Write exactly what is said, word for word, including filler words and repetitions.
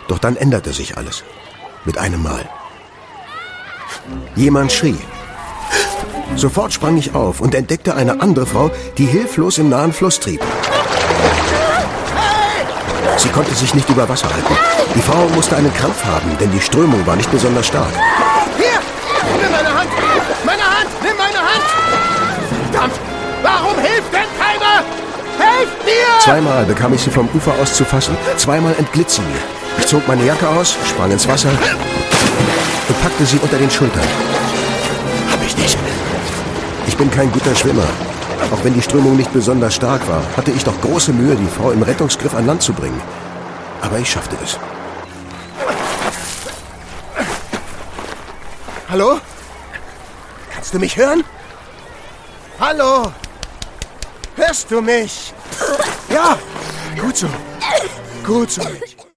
Doch dann änderte sich alles. Mit einem Mal. Jemand schrie. Sofort sprang ich auf und entdeckte eine andere Frau, die hilflos im nahen Fluss trieb. Sie konnte sich nicht über Wasser halten. Die Frau musste einen Krampf haben, denn die Strömung war nicht besonders stark. Hier! Nimm meine Hand! Meine Hand! Nimm meine Hand! Verdammt! Warum hilft denn keiner? Helft mir! Zweimal bekam ich sie vom Ufer aus zu fassen. Zweimal entglitt sie mir. Ich zog meine Jacke aus, sprang ins Wasser und packte sie unter den Schultern. Hab ich nicht. Ich bin kein guter Schwimmer. Auch wenn die Strömung nicht besonders stark war, hatte ich doch große Mühe, die Frau im Rettungsgriff an Land zu bringen. Aber ich schaffte es. Hallo? Kannst du mich hören? Hallo? Hörst du mich? Ja, gut so. Gut so, Mädchen.